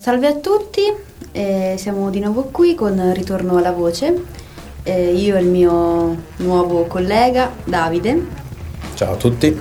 Salve a tutti, siamo di nuovo qui con Ritorno alla Voce, io e il mio nuovo collega Davide. Ciao a tutti.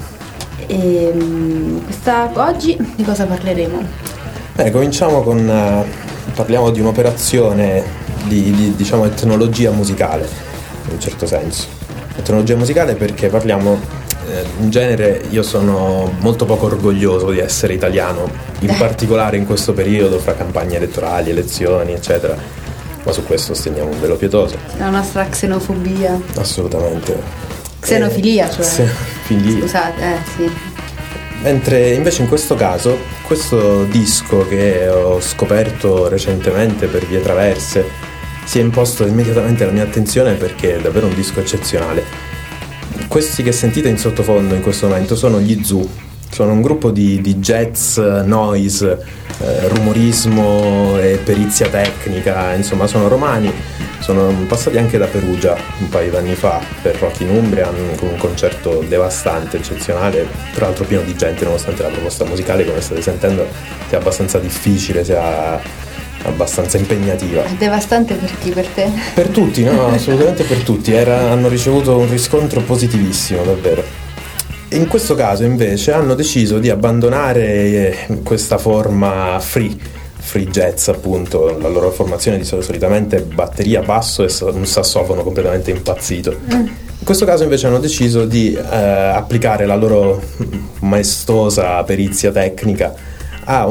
Oggi di cosa parleremo? Cominciamo parliamo di un'operazione di diciamo etnologia musicale, in un certo senso. Etnologia musicale perché parliamo, in genere io sono molto poco orgoglioso di essere italiano, in particolare in questo periodo fra campagne elettorali, elezioni eccetera, ma su questo stendiamo un velo pietoso. La nostra xenofobia. Assolutamente. Xenofilia, cioè. Xenofilia. Scusate, sì. Mentre invece in questo caso, questo disco che ho scoperto recentemente per vie traverse si è imposto immediatamente la mia attenzione perché è davvero un disco eccezionale. Questi che sentite in sottofondo in questo momento sono gli Zoo. Sono un gruppo di jazz, noise, rumorismo e perizia tecnica, insomma sono romani, sono passati anche da Perugia un paio d'anni fa per Rock in Umbria con un concerto devastante, eccezionale, tra l'altro pieno di gente nonostante la proposta musicale, come state sentendo, sia abbastanza difficile, sia abbastanza impegnativa. È devastante per chi? Per te? Per tutti, no, assolutamente per tutti, hanno ricevuto un riscontro positivissimo, davvero. In questo caso invece hanno deciso di abbandonare questa forma free jazz, appunto, la loro formazione di solitamente batteria, basso e un sassofono completamente impazzito. In questo caso invece hanno deciso di applicare la loro maestosa perizia tecnica a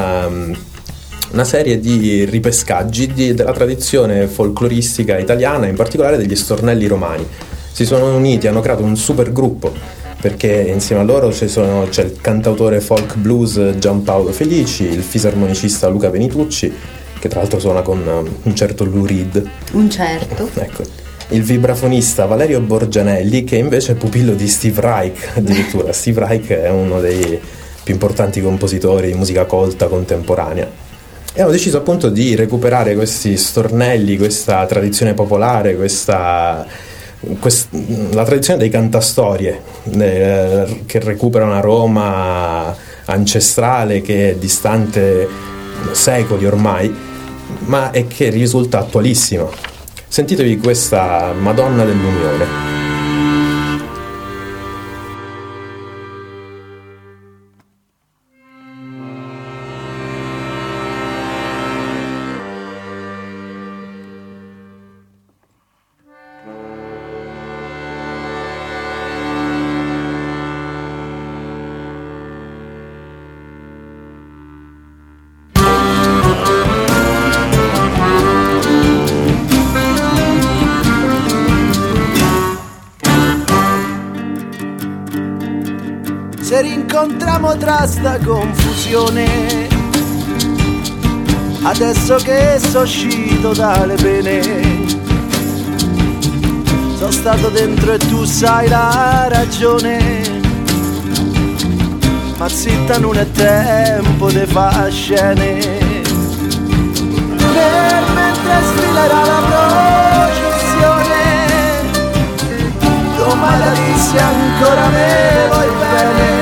una serie di ripescaggi della tradizione folcloristica italiana, in particolare degli stornelli romani. Si sono uniti, hanno creato un super gruppo perché insieme a loro c'è il cantautore folk blues Giampaolo Felici, il fisarmonicista Luca Venitucci, che tra l'altro suona con un certo Lou Reed. Un certo. Ecco. Il vibrafonista Valerio Borgianelli, che invece è pupillo di Steve Reich, addirittura. Steve Reich è uno dei più importanti compositori di musica colta contemporanea. E hanno deciso appunto di recuperare questi stornelli, questa tradizione popolare, la tradizione dei cantastorie che recupera una Roma ancestrale che è distante secoli ormai, ma è che risulta attualissima. Sentitevi questa Madonna dell'Unione. Se rincontriamo tra sta confusione, adesso che sono uscito dalle pene, sono stato dentro e tu sai la ragione, ma zitta non è tempo di far scene, per mentre sfilerà la processione, domani la dissi ancora me vuoi bene,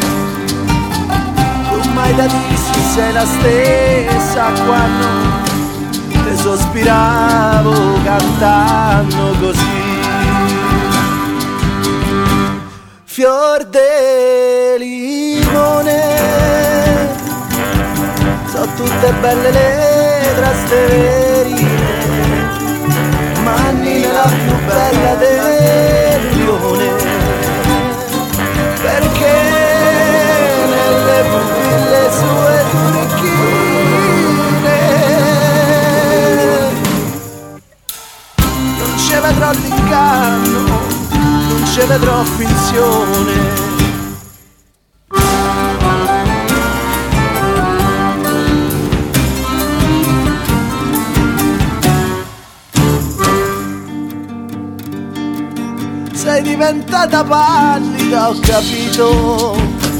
mai da dissi sei la stessa quando te sospiravo cantando così. Fior de limone, so tutte belle le trasterine, ma Nina la più bella del lione, perché nelle pupille sue orecchine non ci vedrò l'inganno, non ci vedrò finzione. Sei diventata pallida, ho capito,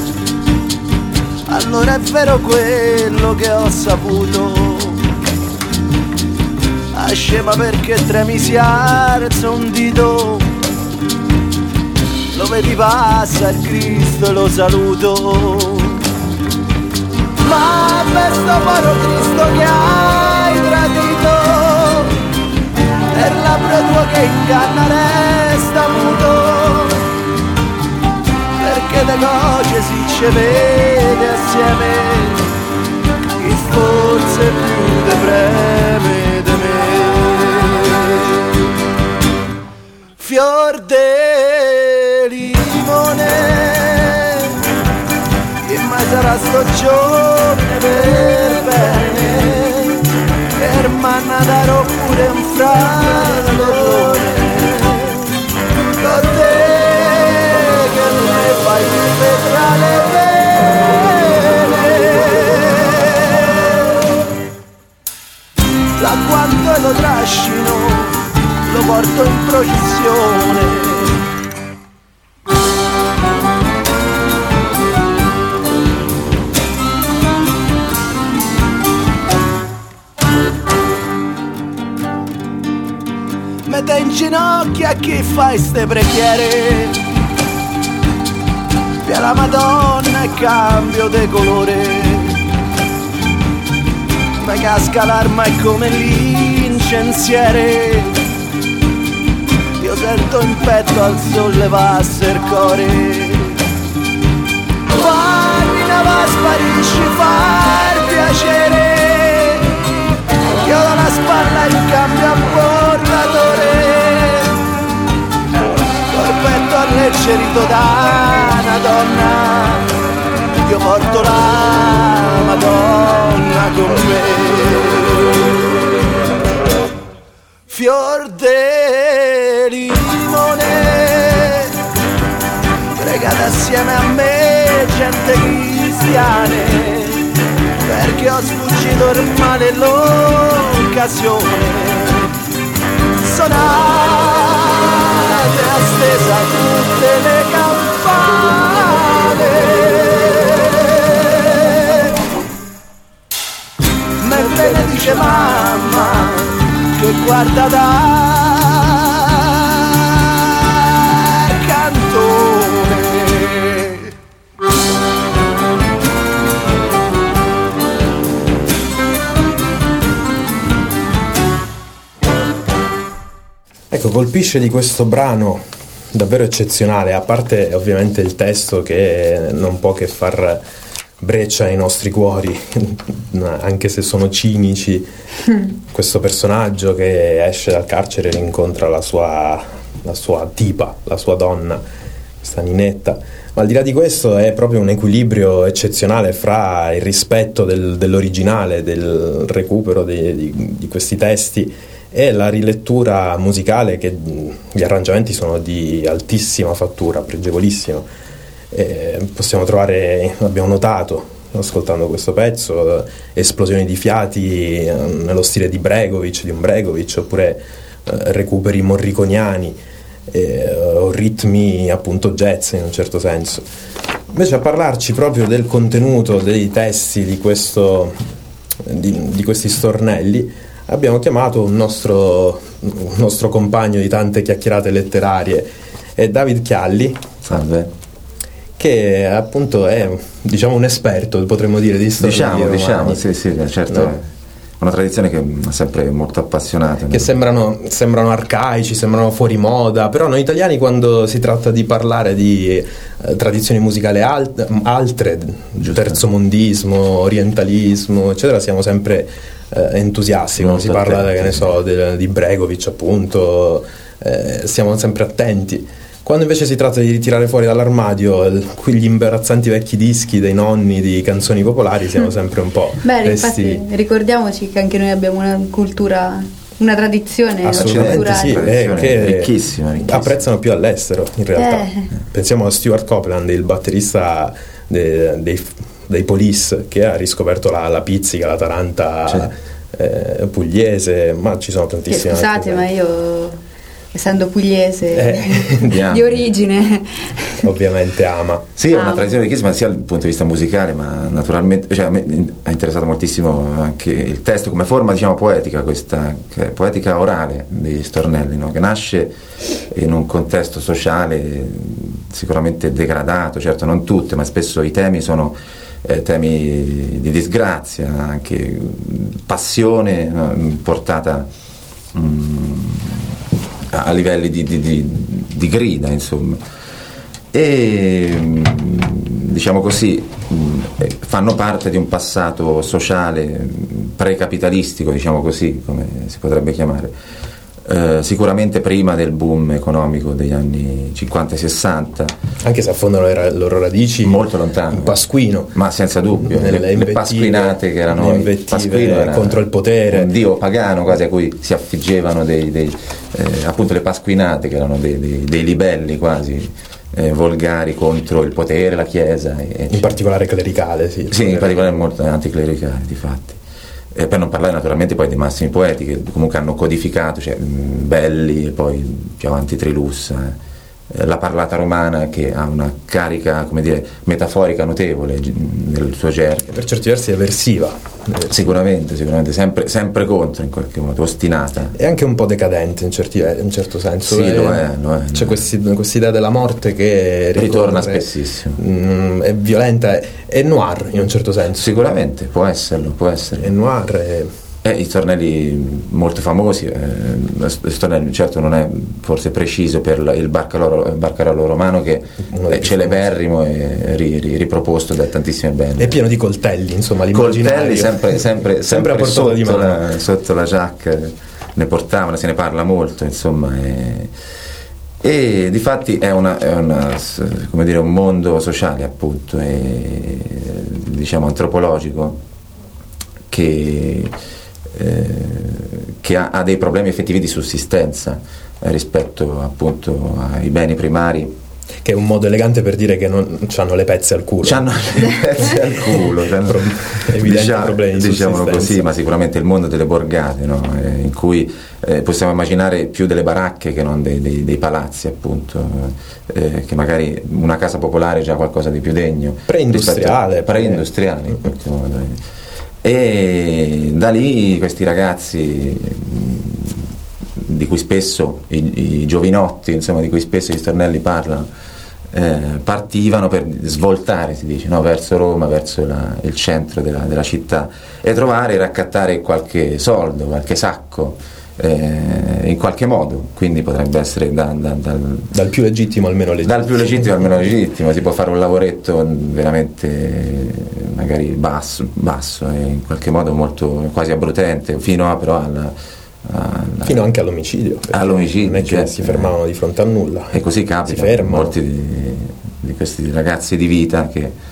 allora è vero quello che ho saputo. Scema perché tremi si alza un dito, lo vedi passa il Cristo e lo saluto. ma per sto povero Cristo che hai tradito, e il labbro tuo che inganna resta muto, perché le cose si ci vede assieme, chi forse più te preme di me. Fior de limone, che mai sarà sto giorno per bene, per mannare pure un fratello, con te che mi fai vedere le vene, l'agguanto lo trascino, lo porto in processione. Mette in ginocchio a chi fai ste preghiere, via la Madonna e cambio di colore, mi casca l'arma e come l'incensiere, io sento in petto al sollevarsi il cuore. Farmi una va, sparisci, far piacere, io do la spalla in cambio a portatore, col petto alleggerito da una donna, io porto la Madonna con me. Fior de limone, pregate assieme a me gente cristiane, perché ho sfuggito il male e l'occasione, suonate a stesa tutte le campane, me benedice mamma che guarda da cantone. Ecco, colpisce di questo brano davvero eccezionale, a parte ovviamente il testo che non può che far breccia ai nostri cuori, anche se sono cinici. Questo personaggio che esce dal carcere e incontra la sua tipa, la sua donna, questa Ninetta. Ma al di là di questo è proprio un equilibrio eccezionale fra il rispetto dell'originale, del recupero di questi testi e la rilettura musicale, che gli arrangiamenti sono di altissima fattura, pregevolissimo. Possiamo trovare, abbiamo notato ascoltando questo pezzo, esplosioni di fiati nello stile di un Bregovic, oppure recuperi morriconiani, o ritmi appunto jazz in un certo senso. Invece a parlarci proprio del contenuto dei testi di questi stornelli abbiamo chiamato un nostro compagno di tante chiacchierate letterarie, è David Chialli. Salve. Che appunto è, diciamo, un esperto, potremmo dire, di stornelli diciamo, sì, certo, no? Una tradizione che mi ha sempre molto appassionato. Che sembrano arcaici, sembrano fuori moda, però noi italiani, quando si tratta di parlare di tradizioni musicali altre, terzomondismo, orientalismo, eccetera, siamo sempre entusiasti. Quando si parla, che ne so, di Bregovic, appunto, siamo sempre attenti. Quando invece si tratta di ritirare fuori dall'armadio quegli imbarazzanti vecchi dischi dei nonni di canzoni popolari, siamo sempre un po'. Beh, infatti ricordiamoci che anche noi abbiamo una cultura, una tradizione assolutamente culturale. Sì, che ricchissima. apprezzano più all'estero in realtà. Pensiamo a Stuart Copeland, il batterista dei Police, che ha riscoperto la pizzica, la taranta pugliese, ma ci sono tantissime. Scusate, ma io, essendo pugliese di origine, ovviamente ama. Sì, è una tradizione ricchissima sia dal punto di vista musicale, ma naturalmente, cioè, a me ha interessato moltissimo anche il testo come forma, diciamo, poetica, questa poetica orale dei stornelli, no? Che nasce in un contesto sociale sicuramente degradato, certo non tutte, ma spesso i temi sono temi di disgrazia, anche passione, no? Portata a livelli di grida, insomma. E diciamo così fanno parte di un passato sociale precapitalistico, diciamo così, come si potrebbe chiamare. Sicuramente prima del boom economico degli anni 50 e 60, anche se affondano le loro radici molto lontano, in Pasquino, ma senza dubbio, le pasquinate che erano invettive contro il potere, un dio pagano quasi a cui si affiggevano appunto le pasquinate, che erano dei libelli quasi volgari contro il potere, la chiesa, in particolare clericale, sì, in particolare molto anticlericale, difatti. Per non parlare naturalmente poi dei massimi poeti che comunque hanno codificato, cioè Belli e poi più avanti Trilussa, la parlata romana, che ha una carica, come dire, metaforica notevole nel suo gergo, per certi versi eversiva, sicuramente sempre contro, in qualche modo ostinata, e anche un po' decadente in un certo senso. Sì, lo è. C'è quest'idea della morte che ritorna spessissimo, è violenta, è noir in un certo senso. Sicuramente può esserlo. È noir. I stornelli molto famosi, stornelli certo non è forse preciso per il Barcarolo romano, che è celeberrimo e riproposto da tantissime band. È pieno di coltelli, insomma, l'immaginario. Coltelli sempre a portata di mano. Sotto la giacca ne portavano, se ne parla molto, insomma. E difatti è come dire, un mondo sociale, appunto, e diciamo antropologico, che ha dei problemi effettivi di sussistenza rispetto appunto ai beni primari, che è un modo elegante per dire che non hanno le pezze al culo. Evidenti problemi di diciamolo così, ma sicuramente il mondo delle borgate, no? In cui possiamo immaginare più delle baracche che non dei palazzi, appunto, che magari una casa popolare è già qualcosa di più degno, preindustriale in qualche modo. E da lì questi ragazzi, di cui spesso i giovinotti, insomma, di cui spesso gli stornelli parlano, partivano per svoltare, si dice, no? Verso Roma, verso il centro della città, e raccattare qualche soldo, qualche sacco, in qualche modo. Quindi potrebbe essere dal più legittimo almeno legittimo. Dal più legittimo almeno legittimo. Si può fare un lavoretto veramente magari basso e in qualche modo molto quasi abbrutente, fino anche all'omicidio. Non è che si fermavano di fronte a nulla. E così capita. Molti di questi ragazzi di vita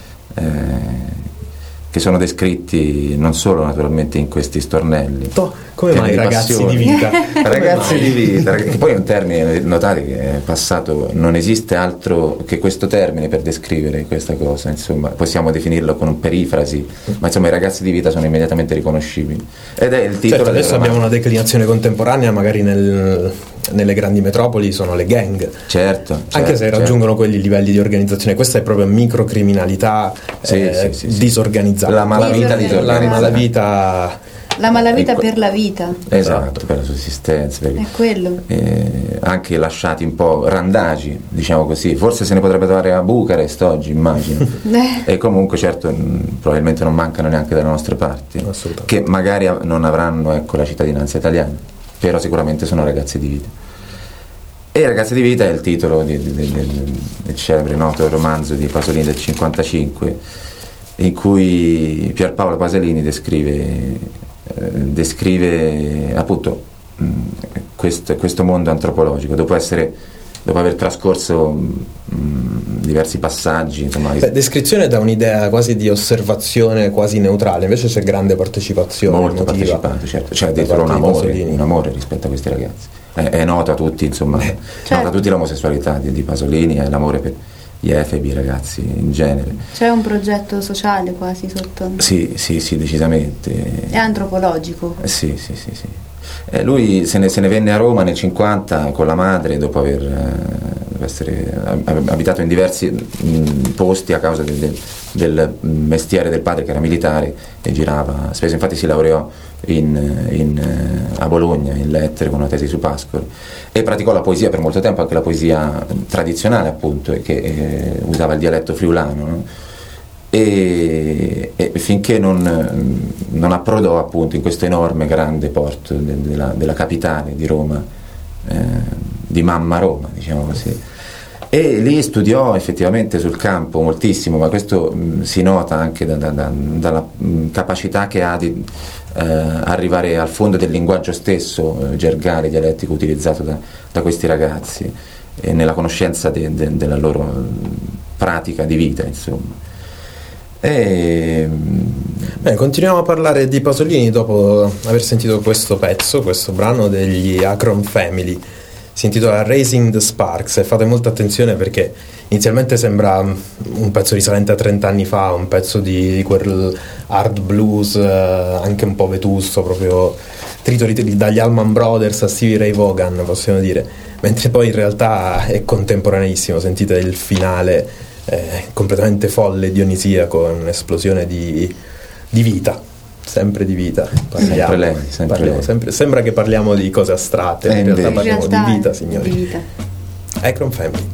che sono descritti non solo naturalmente in questi stornelli. Come mai ragazzi di vita? Ragazzi di vita, che poi è un termine, notate che è passato, non esiste altro che questo termine per descrivere questa cosa, insomma, possiamo definirlo con un perifrasi, ma insomma i ragazzi di vita sono immediatamente riconoscibili. Ed è il titolo. Certo, adesso abbiamo una declinazione contemporanea, magari nelle grandi metropoli sono le gang. Certo. Anche se raggiungono quelli livelli di organizzazione, questa è proprio microcriminalità disorganizzata. La malavita disorganizzata. La malavita per la vita. Esatto, per la sussistenza. È quello. Anche lasciati un po' randagi, diciamo così. Forse se ne potrebbe trovare a Bucarest oggi, immagino. E comunque certo probabilmente non mancano neanche dalle nostre parti, che magari non avranno la cittadinanza italiana, però sicuramente sono ragazzi di vita. E Ragazzi di vita è il titolo del celebre noto romanzo di Pasolini del 55, in cui Pierpaolo Pasolini descrive appunto questo mondo antropologico dopo aver trascorso diversi passaggi, insomma. Descrizione da un'idea quasi di osservazione quasi neutrale, invece c'è grande partecipazione, molto partecipante, certo. C'è dietro un amore rispetto a questi ragazzi. È noto a tutti, insomma, certo. Nota a tutti l'omosessualità di Pasolini e l'amore per gli efebi, i ragazzi in genere. C'è un progetto sociale quasi sotto. Sì, decisamente. È antropologico. Sì. Lui se ne venne a Roma nel 50 con la madre, dopo essere abitato in diversi posti a causa del mestiere del padre, che era militare e girava spesso. Infatti si laureò a Bologna in lettere con una tesi su Pascoli, e praticò la poesia per molto tempo, anche la poesia tradizionale, appunto, che usava il dialetto friulano, no? e finché non approdò appunto in questo enorme grande porto della capitale di Roma, di Mamma Roma, diciamo così. E lì studiò effettivamente sul campo moltissimo, ma questo si nota anche dalla capacità che ha di arrivare al fondo del linguaggio stesso, gergale, dialettico utilizzato da questi ragazzi, e nella conoscenza della loro pratica di vita, insomma. Bene, continuiamo a parlare di Pasolini dopo aver sentito questo pezzo, questo brano degli Akron Family. Si intitola Raising the Sparks, e fate molta attenzione perché inizialmente sembra un pezzo risalente a 30 anni fa, un pezzo di quel hard blues anche un po' vetusto, proprio trito dagli Allman Brothers a Stevie Ray Vaughan, possiamo dire, mentre poi in realtà è contemporaneissimo. Sentite il finale completamente folle, dionisiaco, un'esplosione di vita. Sempre di vita parliamo, sempre lei. Sembra che parliamo di cose astratte, in realtà parliamo di vita, signori. Di vita. Akron Family.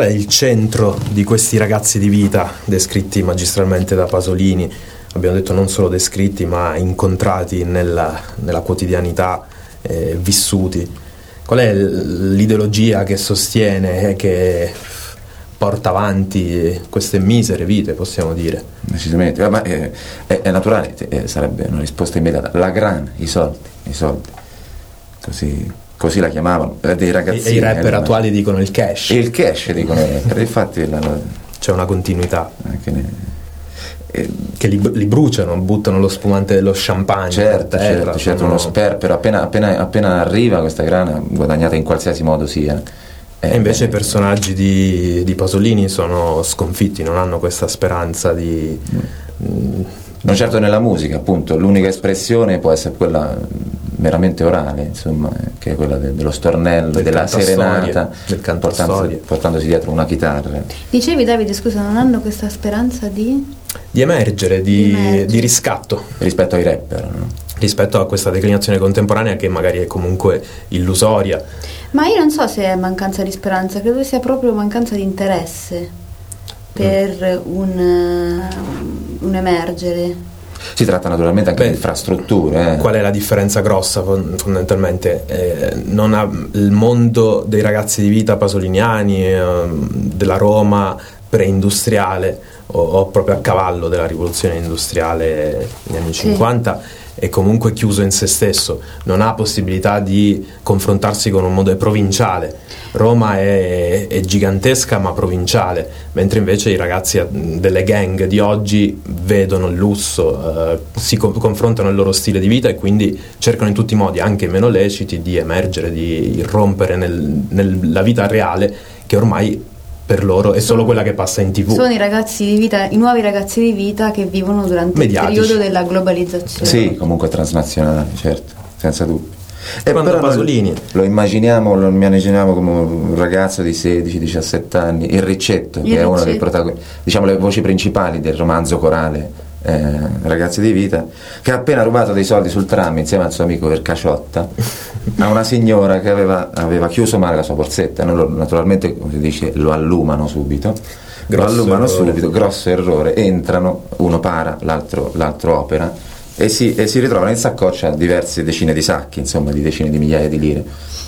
qual è il centro di questi ragazzi di vita descritti magistralmente da Pasolini? Abbiamo detto non solo descritti, ma incontrati nella quotidianità, vissuti. Qual è l'ideologia che sostiene, che porta avanti queste misere vite, possiamo dire? Decisamente, ma è naturale, sarebbe una risposta immediata. La grana, i soldi. Così la chiamavano, dei ragazzini. E i rapper attuali dicono il cash. Il cash dicono i rapper, infatti c'è una continuità. Anche che li bruciano, buttano lo spumante dello champagne per terra. Certo, uno sperpero, appena arriva questa grana, guadagnata in qualsiasi modo sia. E invece i personaggi di Pasolini sono sconfitti, non hanno questa speranza di... Non certo nella musica, appunto, l'unica espressione può essere quella meramente orale, insomma, che è quella dello stornello, della serenata, del cantastorie, portandosi dietro una chitarra. Dicevi, Davide, scusa, non hanno questa speranza di emergere, di riscatto rispetto ai rapper, no? Rispetto a questa declinazione contemporanea che magari è comunque illusoria. Ma io non so se è mancanza di speranza, credo sia proprio mancanza di interesse per un emergere. Si tratta naturalmente anche di infrastrutture. Qual è la differenza grossa fondamentalmente? Il mondo dei ragazzi di vita pasoliniani, della Roma preindustriale o proprio a cavallo della rivoluzione industriale negli anni 50, è comunque chiuso in se stesso, non ha possibilità di confrontarsi con un mondo provinciale. Roma è gigantesca ma provinciale, mentre invece i ragazzi delle gang di oggi vedono il lusso, si confrontano il loro stile di vita e quindi cercano in tutti i modi, anche meno leciti, di emergere, di irrompere nella vita reale, che ormai per loro è solo quella che passa in TV. Sono i ragazzi di vita, i nuovi ragazzi di vita che vivono durante mediatici. Il periodo della globalizzazione. Sì, comunque transnazionale, certo, senza dubbio. E però Pasolini lo immaginiamo come un ragazzo di 16-17 anni, il Riccetto, che è uno dei protagonisti, diciamo le voci principali del romanzo corale Ragazzi di vita, che ha appena rubato dei soldi sul tram insieme al suo amico per caciotta a una signora che aveva chiuso male la sua borsetta. Naturalmente, come si dice, lo allumano subito. Grosso errore. Entrano, uno para, l'altro opera e si ritrovano in saccoccia diverse decine di sacchi, insomma, di decine di migliaia di lire.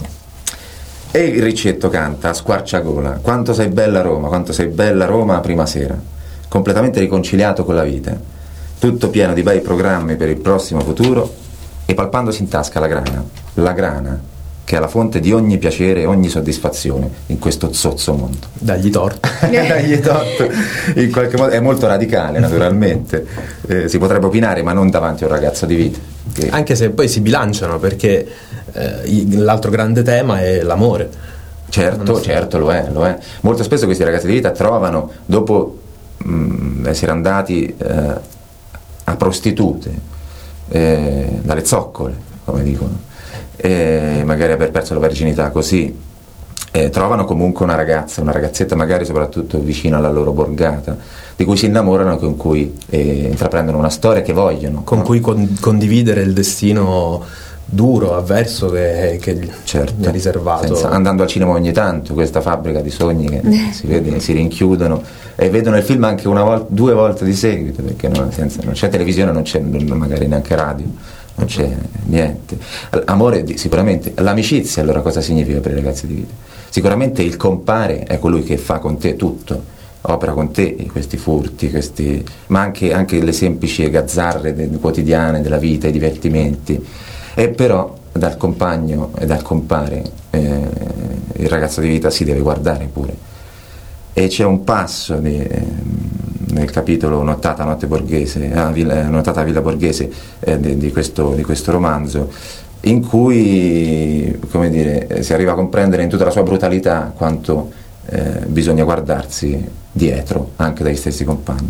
E il Riccetto canta a squarciagola: quanto sei bella Roma prima sera, completamente riconciliato con la vita, tutto pieno di bei programmi per il prossimo futuro, e palpandosi in tasca la grana che è la fonte di ogni piacere e ogni soddisfazione in questo zozzo mondo. Dagli torto. In qualche modo è molto radicale, naturalmente, si potrebbe opinare, ma non davanti a un ragazzo di vita. Anche se poi si bilanciano, perché l'altro grande tema è l'amore. Certo, lo è. Molto spesso questi ragazzi di vita trovano, dopo essere andati a prostitute, dalle zoccole, come dicono, magari aver perso la verginità così, trovano comunque una ragazzetta magari soprattutto vicino alla loro borgata, di cui si innamorano e con cui intraprendono una storia che vogliono, con cui condividere il destino duro, avverso che gli è riservato. Andando al cinema ogni tanto, questa fabbrica di sogni che si vede, si rinchiudono e vedono il film anche due volte di seguito, perché non c'è televisione, non c'è magari neanche radio, non c'è niente. Amore, sicuramente. L'amicizia, allora, cosa significa per i ragazzi di vita? Sicuramente il compare è colui che fa con te tutto, opera con te questi furti, ma anche le semplici gazzarre quotidiane della vita, i divertimenti. E però dal compagno e dal compare il ragazzo di vita si deve guardare pure. E c'è un passo nel capitolo Nottata a Villa Borghese di questo romanzo, in cui, come dire, si arriva a comprendere in tutta la sua brutalità quanto bisogna guardarsi dietro anche dai stessi compagni.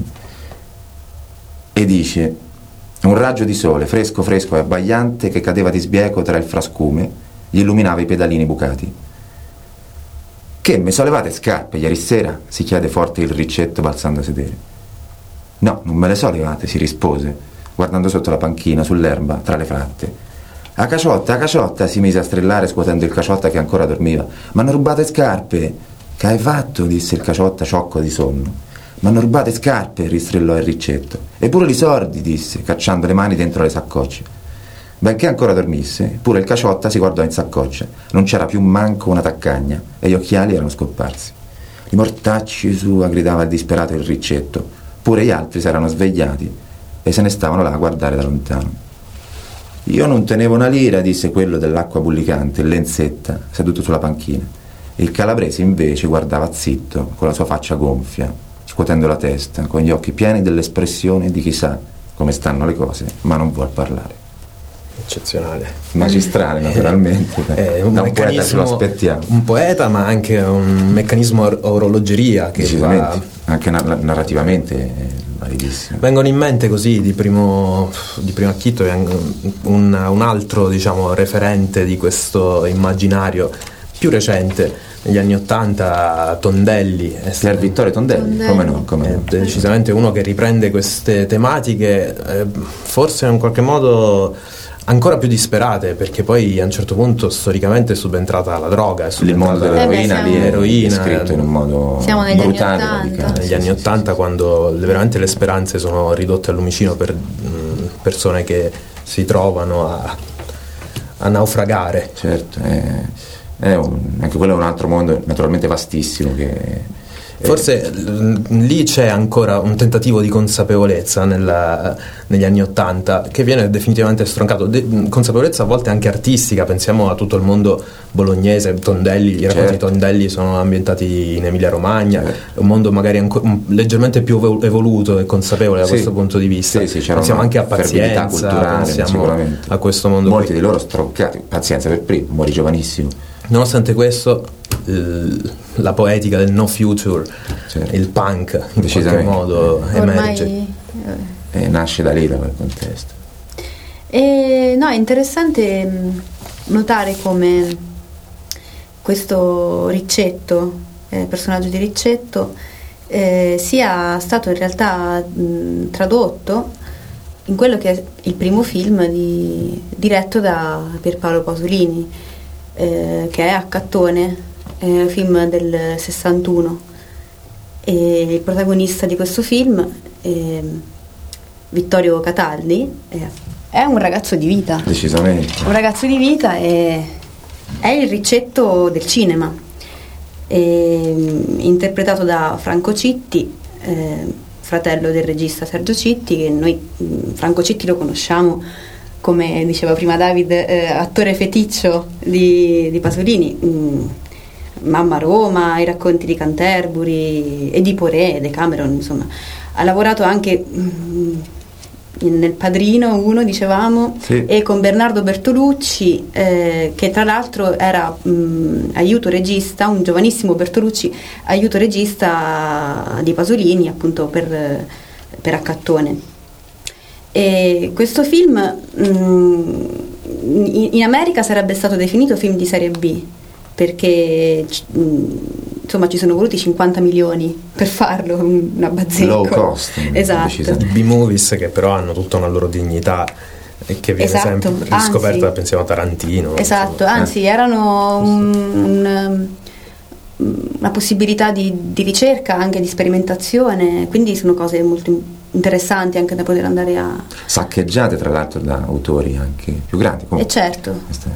E dice: un raggio di sole fresco e abbagliante che cadeva di sbieco tra il frascume gli illuminava i pedalini bucati. Che, me sollevate scarpe ieri sera? Si chiede forte il Riccetto balzando a sedere. No, non me le so levate, si rispose, guardando sotto la panchina, sull'erba, tra le fratte. A caciotta, si mise a strillare scuotendo il caciotta che ancora dormiva. M'hanno rubato le scarpe! «Che hai fatto?» disse il Caciotta sciocco di sonno. «M'hanno rubate scarpe», ristrellò il Riccetto. «E pure i soldi», disse, cacciando le mani dentro le saccocce. Benché ancora dormisse, pure il Caciotta si guardò in saccoccia. Non c'era più manco una taccagna e gli occhiali erano scomparsi. «I mortacci sua», gridava il disperato il Riccetto. Pure gli altri si erano svegliati e se ne stavano là a guardare da lontano. «Io non tenevo una lira», disse quello dell'acqua bullicante, il Lenzetta, seduto sulla panchina. Il Calabrese invece guardava zitto, con la sua faccia gonfia, scuotendo la testa, con gli occhi pieni dell'espressione di chi sa come stanno le cose, ma non vuol parlare. Eccezionale. Magistrale, naturalmente. Un poeta ce lo aspettiamo. Un poeta, ma anche un meccanismo orologeria che anche narrativamente validissimo. Vengono in mente così di primo acchito un altro, diciamo, referente di questo immaginario più recente, negli anni '80, Tondelli. Pier Vittorio Tondelli. Come no? È decisamente uno che riprende queste tematiche, forse in qualche modo ancora più disperate, perché poi a un certo punto storicamente è subentrata la droga, il mondo dell'eroina lì è scritto in un modo brutale. Negli anni '80, quando veramente le speranze sono ridotte al lumicino per persone che si trovano a naufragare. Certo, anche quello è un altro mondo naturalmente vastissimo che forse lì c'è ancora un tentativo di consapevolezza negli anni '80 che viene definitivamente stroncato, consapevolezza a volte anche artistica. Pensiamo a tutto il mondo bolognese, Tondelli, i racconti di Tondelli sono ambientati in Emilia Romagna, un mondo magari leggermente più evoluto e consapevole da questo punto di vista. Pensiamo anche a Pazienza, pensiamo a questo mondo. Molti di loro stroncati, Pazienza per primo, morì giovanissimo. Nonostante questo, la poetica del no future, il punk in qualche modo emerge. Nasce da lì, da quel contesto. No, è interessante notare come questo Riccetto, personaggio di Riccetto, sia stato in realtà tradotto in quello che è il primo film diretto da Pierpaolo Pasolini, che è Accattone, film del 61, e il protagonista di questo film, Vittorio Cataldi, è un ragazzo di vita, decisamente un ragazzo di vita, e è il Riccetto del cinema, interpretato da Franco Citti, fratello del regista Sergio Citti, che noi Franco Citti lo conosciamo, come diceva prima David, attore feticcio di Pasolini, Mamma Roma, i racconti di Canterbury, Ediporé, Decameron, insomma. Ha lavorato anche nel Padrino 1, dicevamo, e con Bernardo Bertolucci, che tra l'altro era aiuto regista, un giovanissimo Bertolucci, aiuto regista di Pasolini, appunto per Accattone. E questo film in America sarebbe stato definito film di serie B, perché insomma ci sono voluti 50 milioni per farlo, una bazzecco. Low cost. Esatto. B-movies che però hanno tutta una loro dignità e che viene sempre riscoperta, pensiamo a Tarantino. Esatto, anzi erano una possibilità di ricerca, anche di sperimentazione, quindi sono cose molto interessanti anche da poter andare a... Saccheggiate tra l'altro da autori anche più grandi. E certo.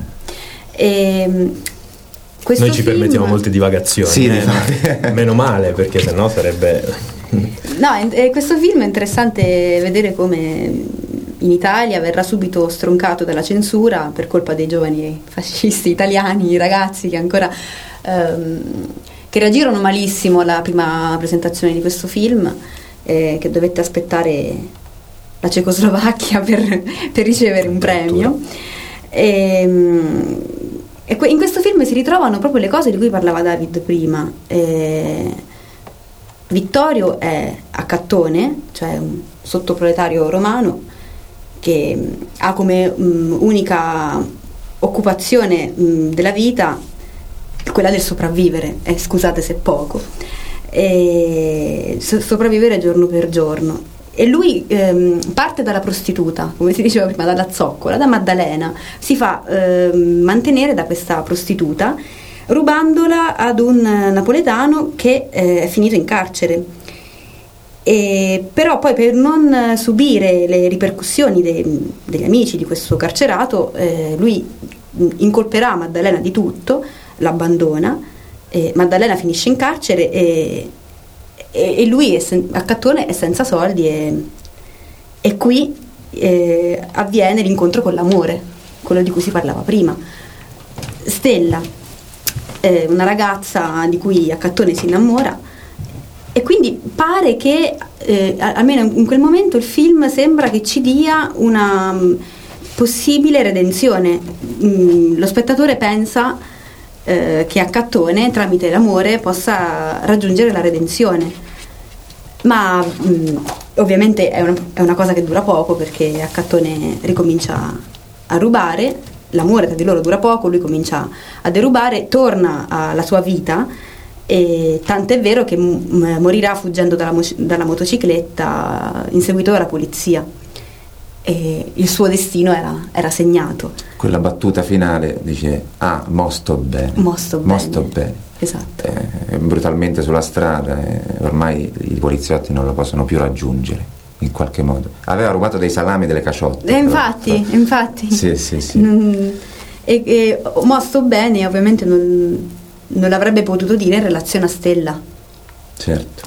Noi ci permettiamo molte divagazioni, meno male, perché sennò sarebbe... No, questo film è interessante vedere come in Italia verrà subito stroncato dalla censura per colpa dei giovani fascisti italiani, i ragazzi che ancora che reagirono malissimo alla prima presentazione di questo film, che dovette aspettare la Cecoslovacchia per ricevere un premio. E in questo film si ritrovano proprio le cose di cui parlava David prima. Vittorio è Accattone, cioè un sottoproletario romano che ha come unica occupazione della vita quella del sopravvivere, scusate se poco, sopravvivere giorno per giorno. E lui parte dalla prostituta, come si diceva prima, dalla zoccola, da Maddalena, si fa mantenere da questa prostituta, rubandola ad un napoletano che è finito in carcere. Però poi, per non subire le ripercussioni degli amici di questo carcerato, lui incolperà Maddalena di tutto, l'abbandona, Maddalena finisce in carcere e lui Accattone è senza soldi e qui avviene l'incontro con l'amore, quello di cui si parlava prima. Stella, una ragazza di cui Accattone si innamora, e quindi pare che almeno in quel momento il film sembra che ci dia una possibile redenzione. Lo spettatore pensa che Accattone tramite l'amore possa raggiungere la redenzione, ma ovviamente è una cosa che dura poco, perché Accattone ricomincia a rubare, l'amore tra di loro dura poco, lui comincia a derubare, torna alla sua vita, e tant'è vero che morirà fuggendo dalla motocicletta inseguito dalla polizia, e il suo destino era segnato. Quella battuta finale dice: ah, mosto bene. Esatto. Brutalmente sulla strada, ormai i poliziotti non lo possono più raggiungere in qualche modo. Aveva rubato dei salami e delle caciotte. Infatti. Sì. E mosto bene ovviamente non l'avrebbe potuto dire in relazione a Stella. Certo.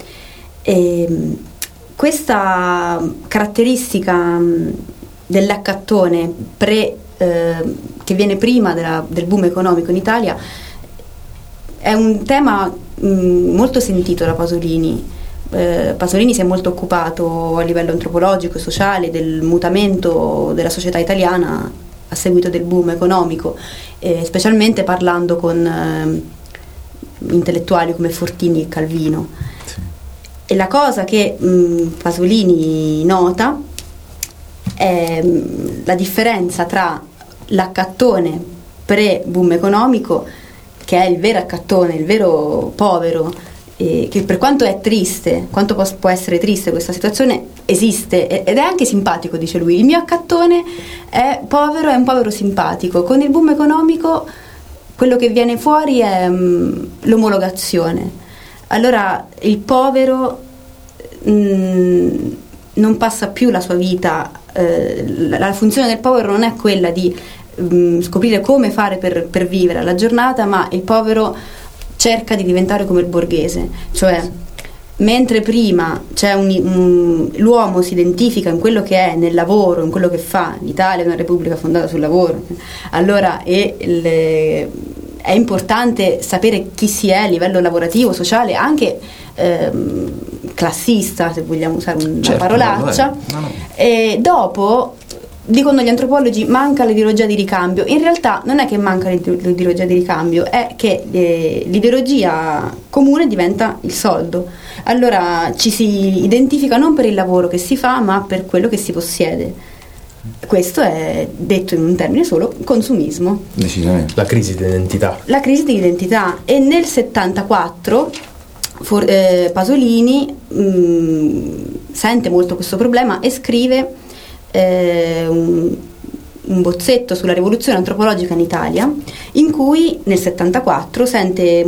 Questa caratteristica dell'Accattone che viene prima del boom economico in Italia è un tema molto sentito da Pasolini. Pasolini si è molto occupato a livello antropologico e sociale del mutamento della società italiana a seguito del boom economico, specialmente parlando con intellettuali come Fortini e Calvino. Sì. E la cosa che Pasolini nota è la differenza tra l'Accattone pre-boom economico, che è il vero Accattone, il vero povero, che per quanto è triste, quanto può essere triste questa situazione, esiste ed è anche simpatico, dice lui. Il mio Accattone è un povero simpatico. Con il boom economico quello che viene fuori è l'omologazione. Allora il povero non passa più la sua vita, la funzione del povero non è quella di scoprire come fare per vivere alla giornata, ma il povero cerca di diventare come il borghese, cioè mentre prima c'è l'uomo si identifica in quello che è, nel lavoro, in quello che fa. L'Italia è una repubblica fondata sul lavoro, allora è importante sapere chi si è a livello lavorativo, sociale, anche classista, se vogliamo usare una parolaccia. No. E dopo, dicono gli antropologi, manca l'ideologia di ricambio. In realtà non è che manca l'ideologia di ricambio, è che l'ideologia comune diventa il soldo. Allora ci si identifica non per il lavoro che si fa, ma per quello che si possiede. Questo è, detto in un termine solo, consumismo. Decisamente. La crisi di identità. E nel 74 Pasolini sente molto questo problema e scrive un bozzetto sulla rivoluzione antropologica in Italia, in cui nel 74 sente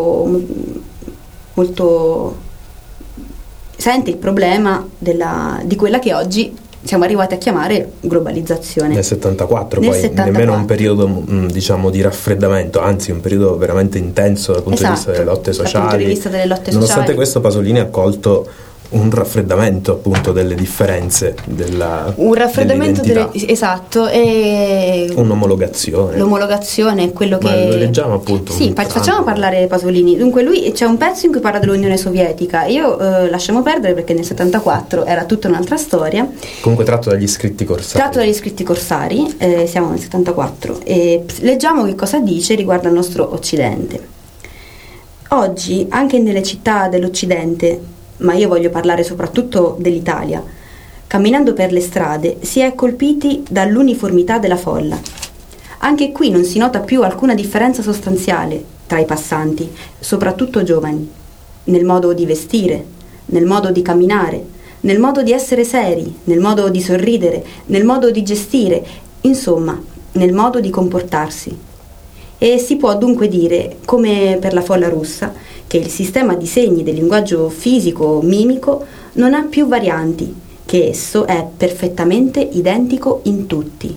sente il problema di quella che oggi siamo arrivati a chiamare globalizzazione. Nel 74, nemmeno un periodo diciamo di raffreddamento, anzi un periodo veramente intenso dal punto di vista delle lotte sociali. Nonostante questo, Pasolini ha colto un raffreddamento appunto delle differenze un raffreddamento esatto, e un'omologazione. L'omologazione è quello che lo leggiamo appunto. Sì, facciamo parlare Pasolini. Dunque lui, c'è un pezzo in cui parla dell'Unione Sovietica. Io lasciamo perdere perché nel 74 era tutta un'altra storia. Comunque tratto dagli scritti corsari. Siamo nel 74 e leggiamo che cosa dice riguardo al nostro Occidente. Oggi anche nelle città dell'Occidente, ma io voglio parlare soprattutto dell'Italia, camminando per le strade si è colpiti dall'uniformità della folla. Anche qui non si nota più alcuna differenza sostanziale tra i passanti, soprattutto giovani, nel modo di vestire, nel modo di camminare, nel modo di essere seri, nel modo di sorridere, nel modo di gestire, insomma, nel modo di comportarsi. E si può dunque dire, come per la folla russa, che il sistema di segni del linguaggio fisico-mimico non ha più varianti, che esso è perfettamente identico in tutti.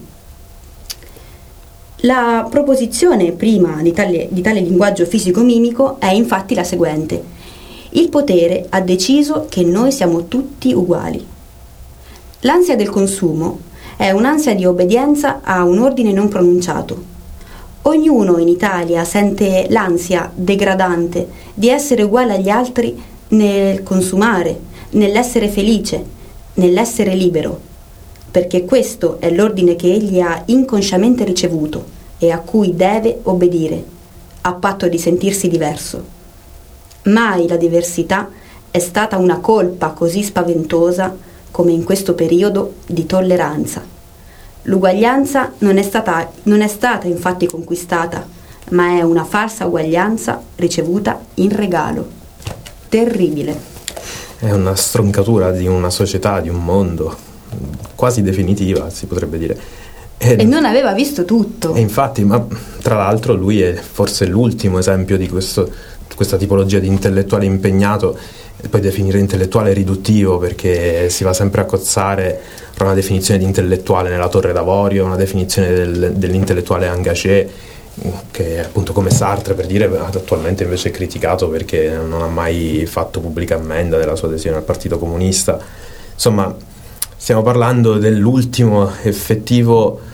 La proposizione prima di tale linguaggio fisico-mimico è infatti la seguente: il potere ha deciso che noi siamo tutti uguali. L'ansia del consumo è un'ansia di obbedienza a un ordine non pronunciato. Ognuno in Italia sente l'ansia degradante di essere uguale agli altri nel consumare, nell'essere felice, nell'essere libero, perché questo è l'ordine che egli ha inconsciamente ricevuto e a cui deve obbedire, a patto di sentirsi diverso. Mai la diversità è stata una colpa così spaventosa come in questo periodo di tolleranza. L'uguaglianza non è stata infatti conquistata, ma è una falsa uguaglianza ricevuta in regalo. Terribile. È una stroncatura di una società, di un mondo, quasi definitiva, si potrebbe dire. E non aveva visto tutto. E infatti, ma tra l'altro lui è forse l'ultimo esempio di questa tipologia di intellettuale impegnato. E poi definire intellettuale è riduttivo, perché si va sempre a cozzare tra una definizione di intellettuale nella Torre d'Avorio, una definizione dell'intellettuale engagé, che appunto, come Sartre, per dire, attualmente invece è criticato perché non ha mai fatto pubblica ammenda della sua adesione al Partito Comunista. Insomma, stiamo parlando dell'ultimo effettivo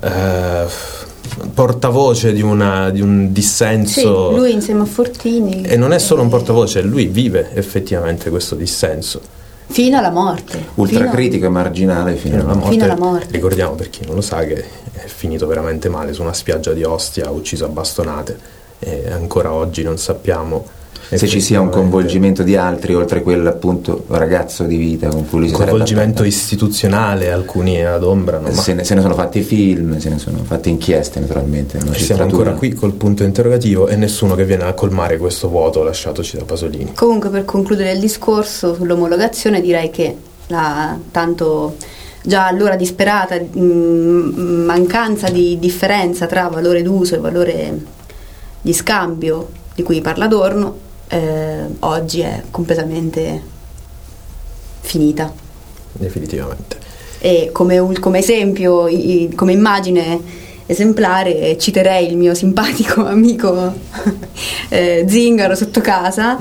portavoce di un dissenso. Sì, lui insieme a Fortini. E non è solo un portavoce, lui vive effettivamente questo dissenso. Fino alla morte. Ultracritico e marginale fino alla morte. Ricordiamo, per chi non lo sa, che è finito veramente male su una spiaggia di Ostia, ucciso a bastonate, e ancora oggi non sappiamo se ci sia un coinvolgimento di altri oltre quel appunto ragazzo di vita con cui lui si sarebbe coinvolgimento istituzionale, alcuni adombrano, se ne sono fatti film, se ne sono fatte inchieste, naturalmente. Siamo ancora qui col punto interrogativo e nessuno che viene a colmare questo vuoto lasciatoci da Pasolini. Comunque, per concludere il discorso sull'omologazione, direi che la tanto già allora disperata mancanza di differenza tra valore d'uso e valore di scambio di cui parla Adorno oggi è completamente finita, definitivamente. E come esempio, come immagine esemplare, citerei il mio simpatico amico Zingaro sotto casa,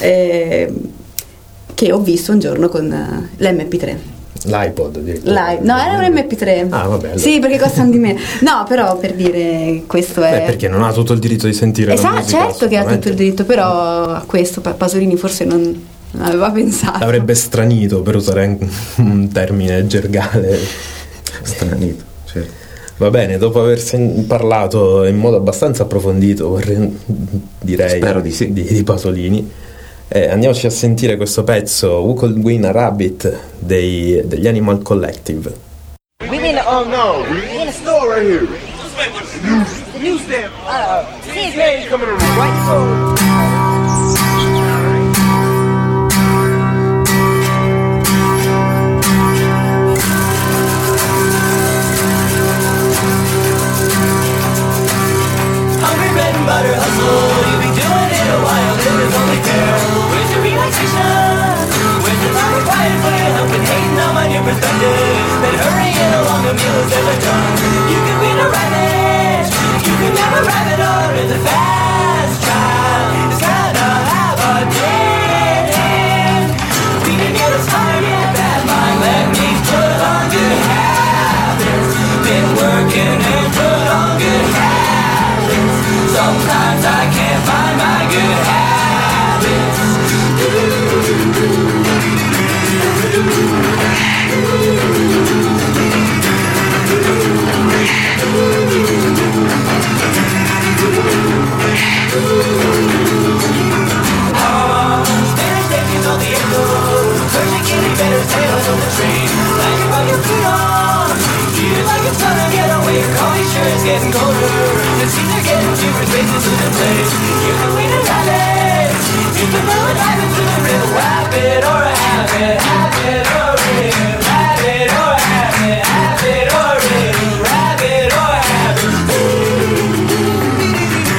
che ho visto un giorno con l'MP3. L'iPod no, era un MP3. Ah, vabbè, allora. Sì, perché costano di meno. No, però, per dire, questo è perché non ha tutto il diritto di sentire la musica. Certo che ha tutto il diritto, però a questo Pasolini forse non aveva pensato. L'avrebbe stranito, per usare un termine gergale. Stranito, certo. Va bene, dopo aver parlato in modo abbastanza approfondito, direi, spero di sì, di Pasolini, andiamoci a sentire questo pezzo Who Could Win a Rabbit degli Animal Collective. We need a no, we in a store right here. The news stand. CJ coming around. Right foot. Butter hustle, you'll be doing it a while, it is only fair. Where's your relaxation? Where's the time required for your help and hating on my new perspective? Been hurrying along, the meal is never done. You can win a rabbit, you can have a rabbit, or it's a fast trial. It's kinda have a day. We can get us higher, yeah, bad mind. Let me put on good habits. Been working and put on good habits. Sometimes I can't find my good habits. Spanish taking all the echoes, pushing kitty better tails on the train. Like you got your feet on, feel like it's gonna get away. Your coffee sure is getting colder. The seats are getting cheaper, spaces in the place. You can win a rabbit, you can throw a dive into the real rabbit or a habit, habit or real rabbit or a habit, habit or real rabbit or a habit.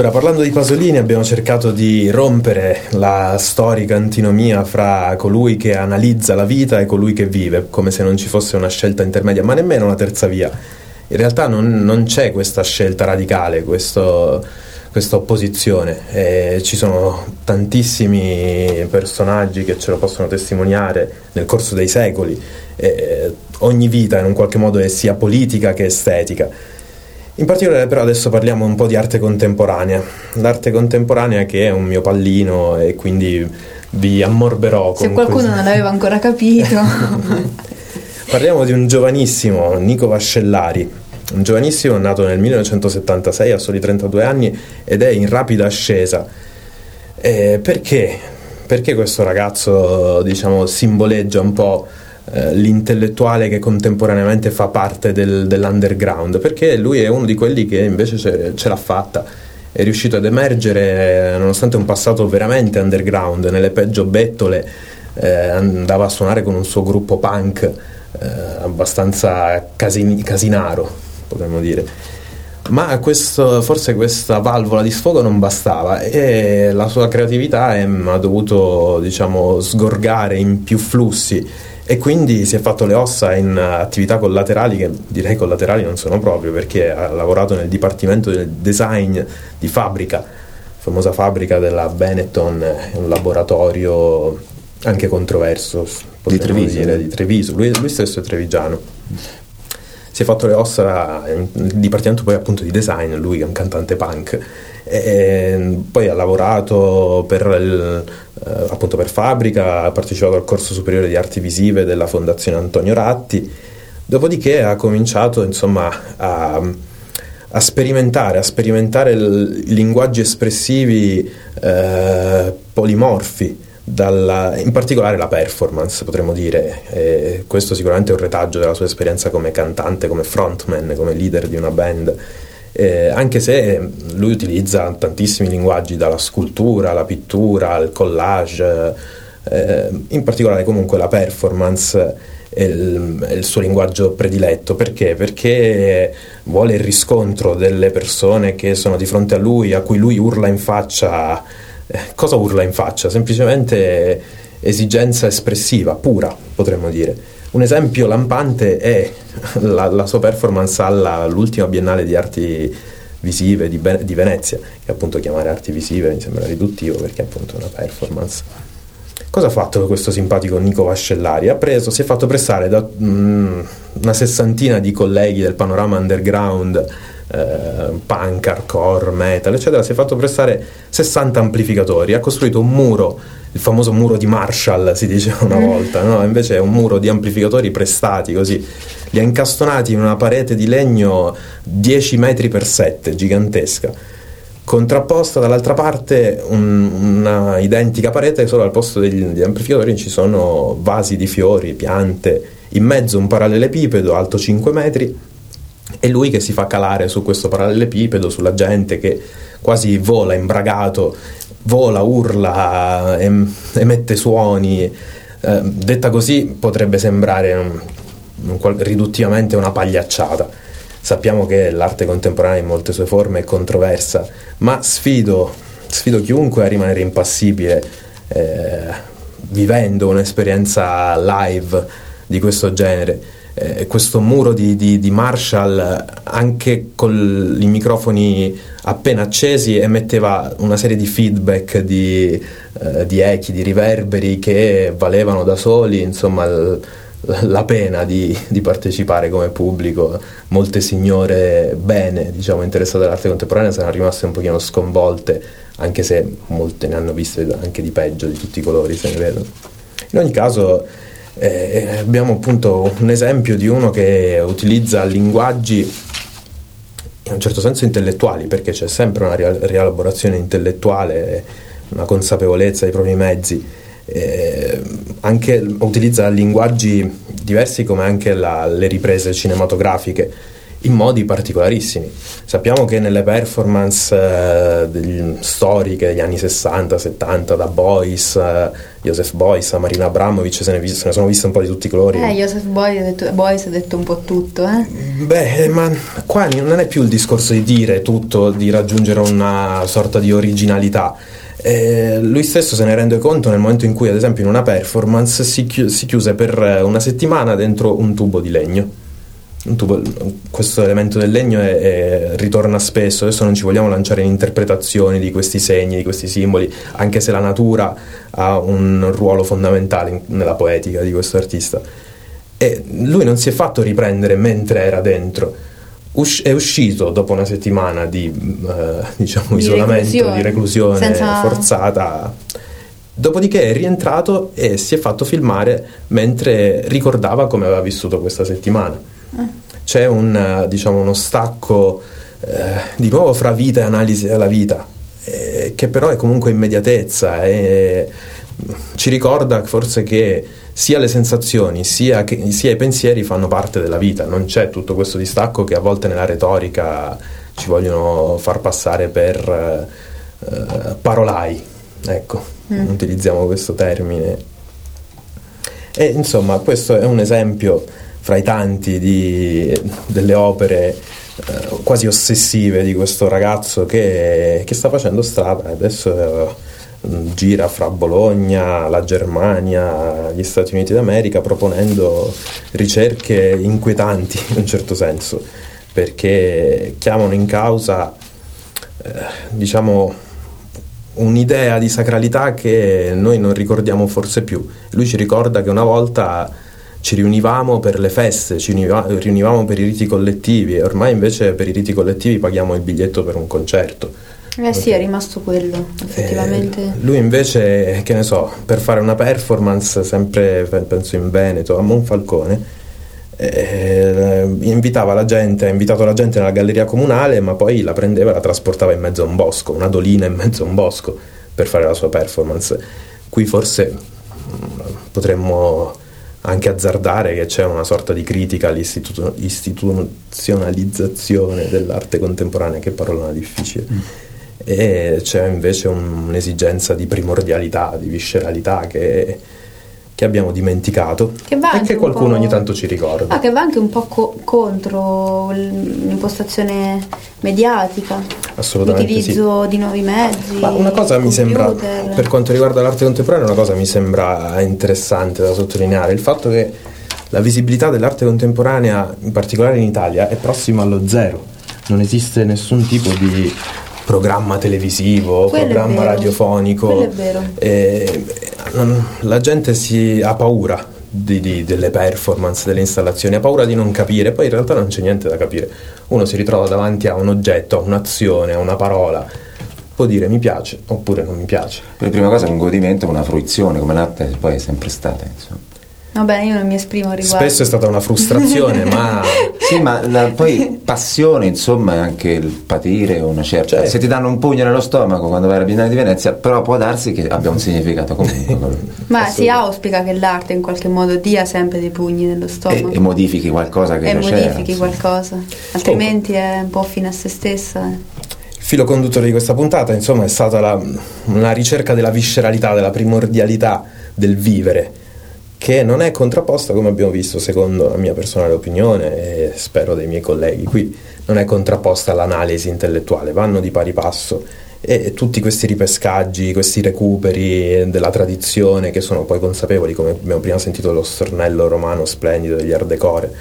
Allora, parlando di Pasolini, abbiamo cercato di rompere la storica antinomia fra colui che analizza la vita e colui che vive, come se non ci fosse una scelta intermedia, ma nemmeno una terza via. In realtà non c'è questa scelta radicale, questa opposizione. Ci sono tantissimi personaggi che ce lo possono testimoniare nel corso dei secoli. Ogni vita in un qualche modo è sia politica che estetica. In particolare però adesso parliamo un po' di arte contemporanea, l'arte contemporanea che è un mio pallino e quindi vi ammorberò. Se qualcuno non l'aveva ancora capito. Parliamo di un giovanissimo Nico Vascellari, un giovanissimo nato nel 1976 a soli 32 anni ed è in rapida ascesa. Perché? Perché questo ragazzo, diciamo, simboleggia un po' l'intellettuale che contemporaneamente fa parte dell'underground, perché lui è uno di quelli che invece ce l'ha fatta, è riuscito ad emergere nonostante un passato veramente underground, nelle peggio bettole, andava a suonare con un suo gruppo punk abbastanza casinaro, potremmo dire, ma forse questa valvola di sfogo non bastava e la sua creatività ha dovuto, diciamo, sgorgare in più flussi e quindi si è fatto le ossa in attività collaterali che direi collaterali non sono proprio, perché ha lavorato nel dipartimento del design di Fabrica, famosa fabbrica della Benetton, un laboratorio anche controverso di Treviso, dire, di Treviso. Lui stesso è trevigiano. Si è fatto le ossa nel dipartimento poi appunto di design, lui è un cantante punk, e poi ha lavorato appunto per Fabrica, ha partecipato al corso superiore di arti visive della Fondazione Antonio Ratti, dopodiché ha cominciato insomma a sperimentare linguaggi espressivi polimorfi, in particolare la performance, potremmo dire. Questo sicuramente è un retaggio della sua esperienza come cantante, come frontman, come leader di una band, anche se lui utilizza tantissimi linguaggi, dalla scultura alla pittura al collage, in particolare comunque la performance è il suo linguaggio prediletto. Perché vuole il riscontro delle persone che sono di fronte a lui, a cui lui urla in faccia. Cosa urla in faccia? Semplicemente esigenza espressiva, pura, potremmo dire. Un esempio lampante è la sua performance all'ultima Biennale di Arti Visive di Venezia, che appunto chiamare arti visive mi sembra riduttivo perché appunto è una performance. Cosa ha fatto questo simpatico Nico Vascellari? Si è fatto prestare da una sessantina di colleghi del panorama underground, punk, hardcore, metal, eccetera. Si è fatto prestare 60 amplificatori, ha costruito un muro, il famoso muro di Marshall si diceva una volta, no? Invece è un muro di amplificatori prestati, così li ha incastonati in una parete di legno 10 metri per 7, gigantesca, contrapposta dall'altra parte una identica parete, solo al posto degli amplificatori ci sono vasi di fiori, piante, in mezzo un parallelepipedo alto 5 metri e lui che si fa calare su questo parallelepipedo, sulla gente che quasi vola imbragato, vola, urla, emette suoni. Detta così potrebbe sembrare riduttivamente una pagliacciata. Sappiamo che l'arte contemporanea in molte sue forme è controversa, ma sfido chiunque a rimanere impassibile vivendo un'esperienza live di questo genere. Questo muro di Marshall, anche con i microfoni appena accesi, emetteva una serie di feedback, di echi, di riverberi che valevano da soli, insomma, la pena di partecipare come pubblico. Molte signore bene, diciamo, interessate all'arte contemporanea saranno rimaste un pochino sconvolte, anche se molte ne hanno viste anche di peggio, di tutti i colori, se ne vedono. In ogni caso abbiamo appunto un esempio di uno che utilizza linguaggi in un certo senso intellettuali, perché c'è sempre una rielaborazione intellettuale, una consapevolezza dei propri mezzi, anche utilizza linguaggi diversi come anche le riprese cinematografiche. in modi particolarissimi. Sappiamo che nelle performance storiche degli anni 60-70 da Beuys, Joseph Beuys, Marina Abramovic, se ne sono viste un po' di tutti i colori. Joseph Beuys ha detto un po' tutto, Beh, ma qua non è più il discorso di dire tutto, di raggiungere una sorta di originalità. Lui stesso se ne rende conto nel momento in cui, ad esempio, in una performance si chiuse per una settimana dentro un tubo di legno. Questo elemento del legno ritorna spesso. Adesso non ci vogliamo lanciare in interpretazioni di questi segni, di questi simboli, anche se la natura ha un ruolo fondamentale nella poetica di questo artista. E lui non si è fatto riprendere mentre era dentro, è uscito dopo una settimana di isolamento, di reclusione forzata. Dopodiché è rientrato e si è fatto filmare mentre ricordava come aveva vissuto questa settimana. C'è uno stacco di nuovo fra vita e analisi della vita, che però è comunque immediatezza, e ci ricorda forse che sia le sensazioni sia i pensieri fanno parte della vita. Non c'è tutto questo distacco che a volte nella retorica ci vogliono far passare per parolai, ecco, utilizziamo questo termine. E insomma, questo è un esempio fra i tanti delle opere quasi ossessive di questo ragazzo che sta facendo strada. Adesso gira fra Bologna, la Germania, gli Stati Uniti d'America, proponendo ricerche inquietanti in un certo senso, perché chiamano in causa un'idea di sacralità che noi non ricordiamo forse più. Lui ci ricorda che una volta ci riunivamo per le feste, ci riunivamo per i riti collettivi, e ormai invece per i riti collettivi paghiamo il biglietto per un concerto. Sì, è rimasto quello, effettivamente. Lui invece, che ne so, per fare una performance, sempre penso in Veneto, a Monfalcone, ha invitato la gente nella galleria comunale, ma poi la prendeva e la trasportava in mezzo a un bosco, una dolina in mezzo a un bosco, per fare la sua performance. Qui forse potremmo anche azzardare che c'è una sorta di critica all'istituzionalizzazione dell'arte contemporanea, che parola difficile, e c'è invece un'esigenza di primordialità, di visceralità che abbiamo dimenticato e che qualcuno ogni tanto ci ricorda. Che va anche un po' contro l'impostazione mediatica, assolutamente, l'utilizzo sì, di nuovi mezzi. Ma una cosa mi sembra, per quanto riguarda l'arte contemporanea, una cosa mi sembra interessante da sottolineare: il fatto che la visibilità dell'arte contemporanea, in particolare in Italia, è prossima allo zero. Non esiste nessun tipo di programma televisivo, programma radiofonico. Quello è vero. La gente ha paura delle performance, delle installazioni, ha paura di non capire. Poi in realtà non c'è niente da capire. Uno si ritrova davanti a un oggetto, a un'azione, a una parola, può dire mi piace oppure non mi piace. Per prima cosa è un godimento, una fruizione, come l'arte poi è sempre stata, insomma. Vabbè, io non mi esprimo a riguardo. Spesso è stata una frustrazione, ma sì, ma poi passione, insomma, è anche il patire una certa. Certo. Se ti danno un pugno nello stomaco quando vai alla Biennale di Venezia, però può darsi che abbia un significato comunque. Ma si auspica che l'arte in qualche modo dia sempre dei pugni nello stomaco e modifichi qualcosa che già c'era. Modifichi qualcosa, altrimenti è un po' fine a se stessa. Il filo conduttore di questa puntata, insomma, è stata una ricerca della visceralità, della primordialità del vivere, che non è contrapposta, come abbiamo visto, secondo la mia personale opinione e spero dei miei colleghi qui, non è contrapposta all'analisi intellettuale, vanno di pari passo, e tutti questi ripescaggi, questi recuperi della tradizione, che sono poi consapevoli, come abbiamo prima sentito, dello stornello romano splendido degli Art Decore.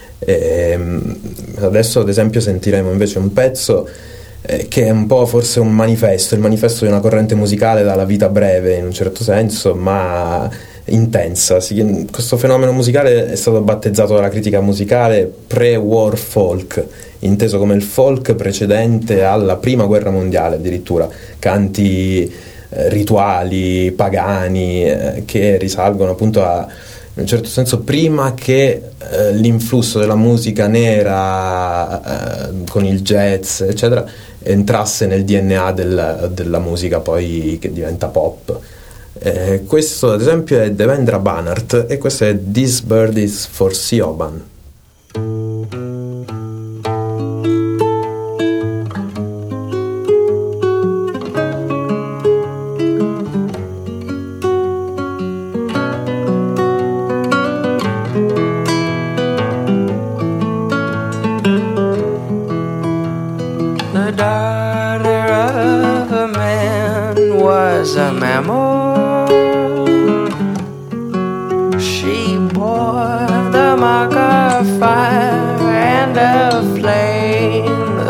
Adesso ad esempio sentiremo invece un pezzo che è un po' forse un manifesto, il manifesto di una corrente musicale dalla vita breve in un certo senso, ma intensa. Questo fenomeno musicale è stato battezzato dalla critica musicale pre-war folk, inteso come il folk precedente alla prima guerra mondiale, addirittura canti rituali pagani che risalgono appunto a, in un certo senso, prima che l'influsso della musica nera con il jazz eccetera entrasse nel DNA della musica poi che diventa pop. Questo ad esempio è Devendra Banhart e questo è This Bird is for Siobhan.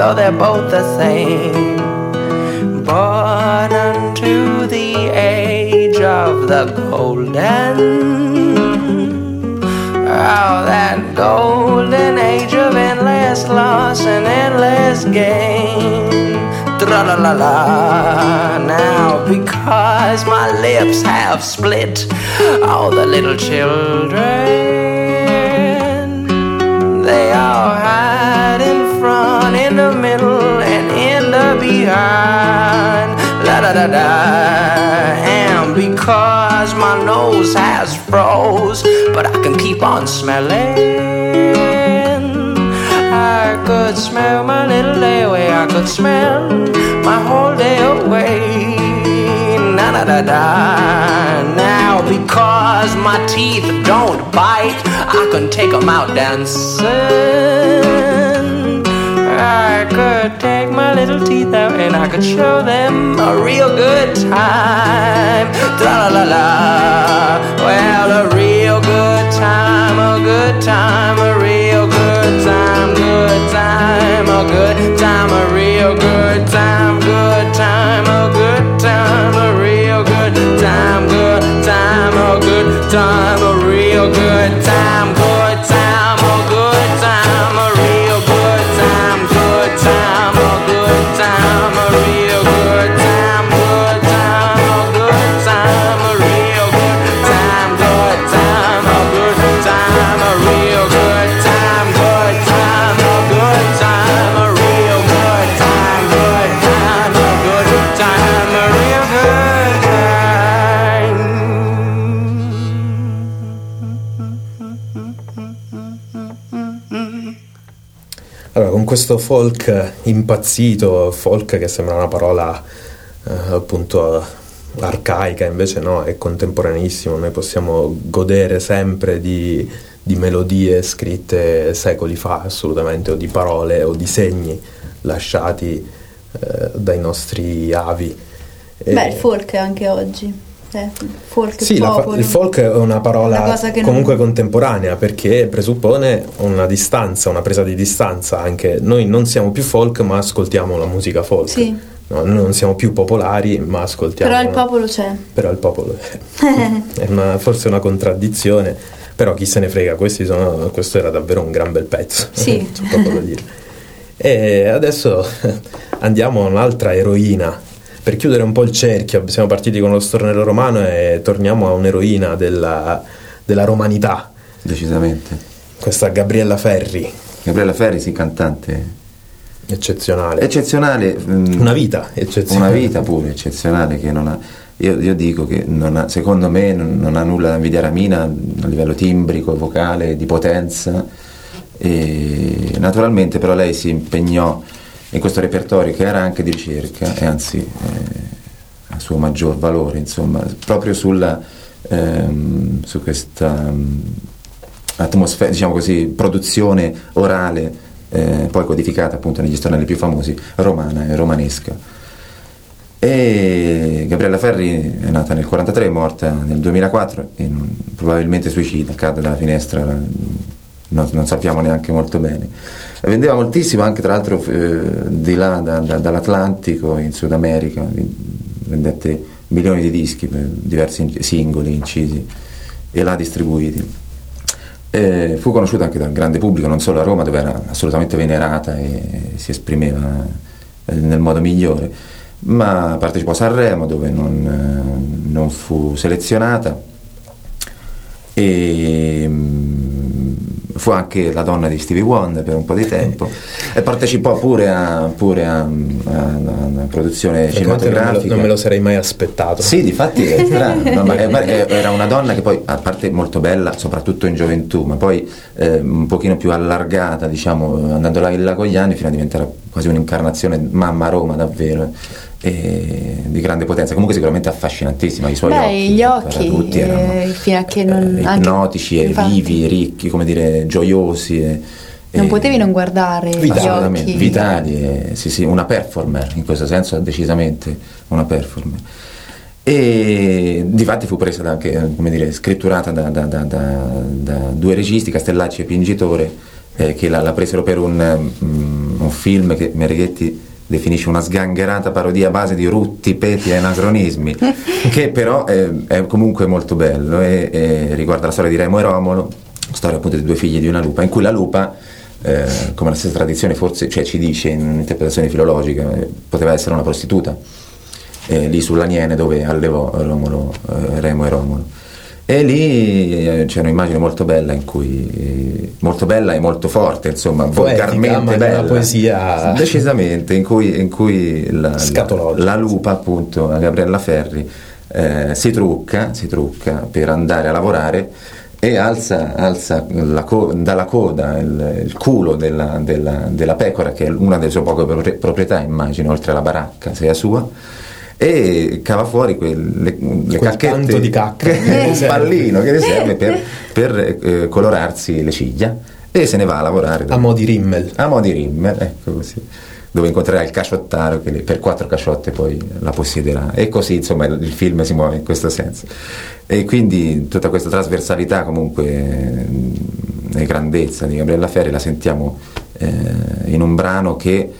so they're both the same. Born unto the age of the golden, oh, that golden age of endless loss and endless gain. Tra-la-la-la. Now because my lips have split, all the little children, they all hide in front, in the middle, and in the behind. La-da-da-da. And because my nose has froze, but I can keep on smelling, I could smell my little day away, I could smell my whole day away. Na-da-da-da. Now because my teeth don't bite, I can take them out dancing. I could take my little teeth out and I could show them a real good time. Tra-la-la-la. Well, a real good time, a good time, a real good time, good time, a good time, a real good time, good time, a good time, a real good time, good time, a good time, a real good time, good time, a good time, a real good time, good time, a good time, a real good time, good time, a good time, a real good time, good time, a good time, a real good time, good time, a good time, a real good time, good time, a good time, a real good time. Allora, con questo folk impazzito, folk che sembra una parola appunto arcaica, invece no, è contemporaneissimo. Noi possiamo godere sempre di melodie scritte secoli fa, assolutamente, o di parole o di segni lasciati dai nostri avi. Beh, il folk anche oggi. Folk, sì, il folk è una parola comunque contemporanea, perché presuppone una distanza, una presa di distanza. Anche noi non siamo più folk, ma ascoltiamo la musica folk. Sì. No, noi non siamo più popolari, ma ascoltiamo. Però il popolo c'è. Però il popolo c'è. È forse una contraddizione, però chi se ne frega, questo era davvero un gran bel pezzo. Sì. C'è poco da dire. E adesso andiamo a un'altra eroina. Per chiudere un po' il cerchio, siamo partiti con lo stornello romano e torniamo a un'eroina della romanità. Decisamente. Questa Gabriella Ferri. Gabriella Ferri, sì, cantante. Eccezionale. Eccezionale. Una vita eccezionale. Una vita pure eccezionale che non ha... Io dico che secondo me non ha nulla da invidiare a Mina a livello timbrico, vocale, di potenza. E naturalmente però lei si impegnò in questo repertorio che era anche di ricerca e anzi a suo maggior valore, insomma, proprio su questa atmosfera, diciamo così, produzione orale poi codificata appunto negli stornelli più famosi, romana e romanesca. E Gabriella Ferri è nata nel 1943, è morta nel 2004 e probabilmente suicida, cade dalla finestra, non sappiamo neanche molto bene. Vendeva moltissimo anche, tra l'altro, di là dall'Atlantico in Sud America, vendette milioni di dischi, diversi singoli incisi e là distribuiti. Fu conosciuta anche dal grande pubblico, non solo a Roma, dove era assolutamente venerata e si esprimeva nel modo migliore, ma partecipò a Sanremo, dove non fu selezionata, e fu anche la donna di Stevie Wonder per un po' di tempo e partecipò pure a una produzione cinematografica. Non me lo sarei mai aspettato. Sì, difatti è strano, no, ma era una donna che poi, a parte molto bella, soprattutto in gioventù, ma poi un pochino più allargata, diciamo, andando là con gli anni, fino a diventare quasi un'incarnazione mamma Roma davvero, e di grande potenza. Comunque sicuramente affascinantissima, i suoi occhi, gli occhi tutti erano fino a che non, ipnotici anche, e vivi, ricchi, come dire, gioiosi non potevi non guardare gli occhi. Vitali, sì, una performer, in questo senso decisamente una performer. E difatti fu presa anche, come dire, scritturata da due registi, Castellacci e Pingitore, che la presero per un un film che Meneghetti definisce una sgangherata parodia a base di rutti, peti e anacronismi, che però è comunque molto bello e riguarda la storia di Remo e Romolo, storia appunto di due figli di una lupa, in cui la lupa, come la stessa tradizione forse, cioè ci dice in un'interpretazione filologica, poteva essere una prostituta, lì sull'Aniene dove allevò Remo e Romolo. E lì c'è un'immagine molto bella, in cui molto bella e molto forte, insomma, volgarmente bella, una poesia decisamente, in cui la lupa, appunto, Gabriella Ferri, si trucca per andare a lavorare e alza dalla coda il culo della pecora, che è una delle sue poche proprietà, immagino, oltre alla baracca, sia sua, e cava fuori le cacchette di cacca, un pallino che le serve per colorarsi le ciglia, e se ne va a lavorare a mo' di Rimmel, ecco così, dove incontrerà il caciottaro che per 4 caciotte poi la possiederà, e così insomma il film si muove in questo senso. E quindi tutta questa trasversalità comunque e grandezza di Gabriella Ferri la sentiamo in un brano che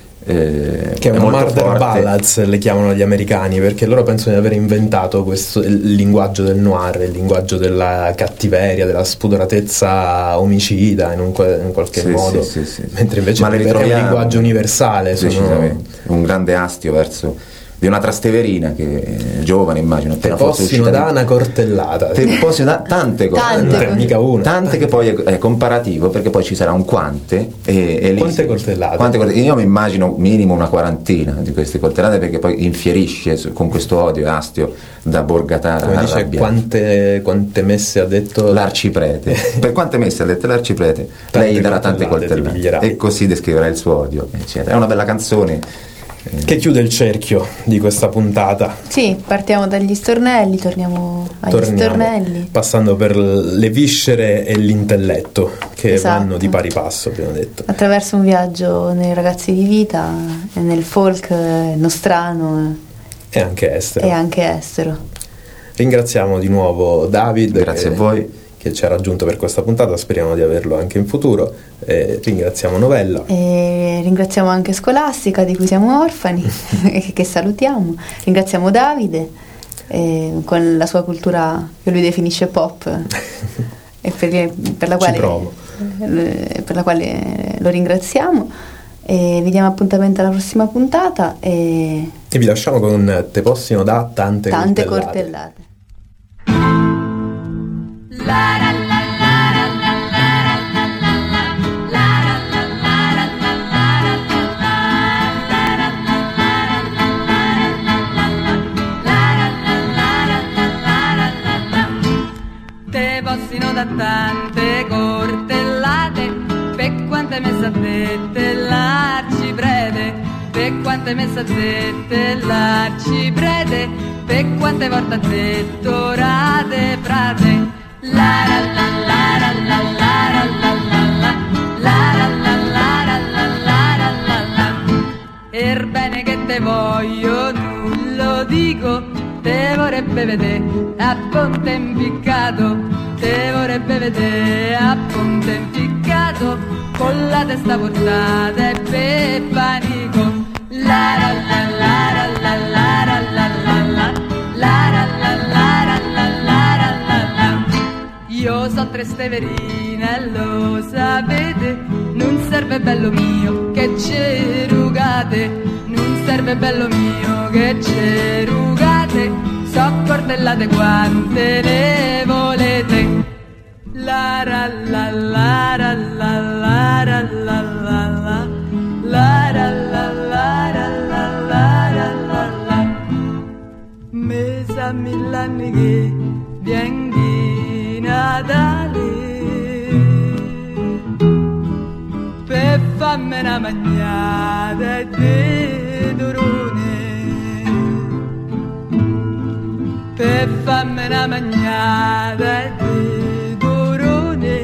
è un murder ballads, le chiamano gli americani, perché loro pensano di aver inventato il linguaggio del noir, il linguaggio della cattiveria, della spudoratezza omicida in qualche modo, sì. Mentre invece è un linguaggio universale, un grande astio verso di una Trasteverina che è giovane, immagino, te possino da una cortellata, te possino da tante cortellate, mica una, tante che poi è comparativo, perché poi ci sarà un quante e lì quante cortellate? Io mi immagino minimo una quarantina di queste coltellate, perché poi infierisce con questo odio e astio da Borgatara. Come dice, quante messe ha detto l'arciprete per quante messe ha detto l'arciprete, lei darà tante coltellate, e così descriverà il suo odio, eccetera. È una bella canzone che chiude il cerchio di questa puntata. Sì, partiamo dagli stornelli, torniamo stornelli, passando per le viscere e l'intelletto che vanno di pari passo, abbiamo detto, attraverso un viaggio nei ragazzi di vita e nel folk nostrano e anche estero. Ringraziamo di nuovo David, grazie a voi, che ci ha raggiunto per questa puntata, speriamo di averlo anche in futuro. Ringraziamo Novella e ringraziamo anche Scolastica, di cui siamo orfani che salutiamo. Ringraziamo Davide con la sua cultura che lui definisce pop e per la quale lo ringraziamo, e vi diamo appuntamento alla prossima puntata e vi lasciamo con Te possino da tante cortellate. Te possino da tante cortellate, per quante messe a dette l'arciprete, per quante messe a dette l'arciprete, per quante volte ha detto rate frate. La la la la la la la la la la la la la la. Er bene che te voglio, tu lo dico, te vorrebbe vedere a ponte impiccato, te vorrebbe vedere a ponte impiccato, con la testa portata e per panico. La la la la la la la la la la la la. Io so Trasteverina e lo sapete, non serve bello mio che c'è rugate, non serve bello mio che c'è rugate, so cortellate quante ne volete. La la la la la la la la la la la la la. Me sa 1000 anni che vieni Natale per farmi una magnata di durone, per farmi una magnata di durone,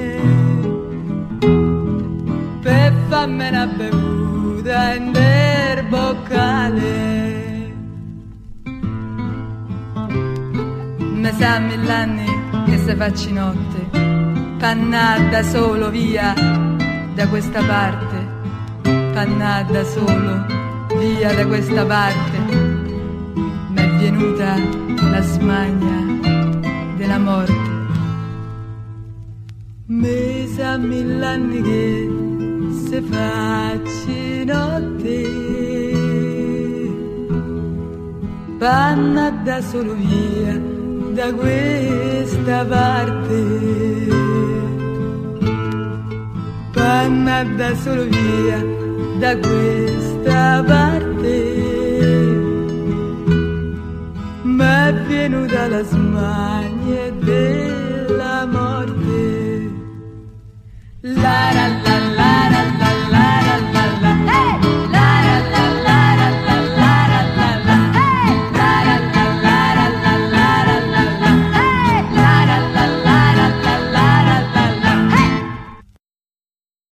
per farmi una bevuta in del boccale. Me sa 1000 anni che se facci notte, pannata solo via da questa parte, vanna da solo via da questa parte, m'è venuta la smania della morte. Mesa mill'anni che se facci notte, vanna da solo via da questa parte, vanna da solo via da questa parte, m'è venuta la smania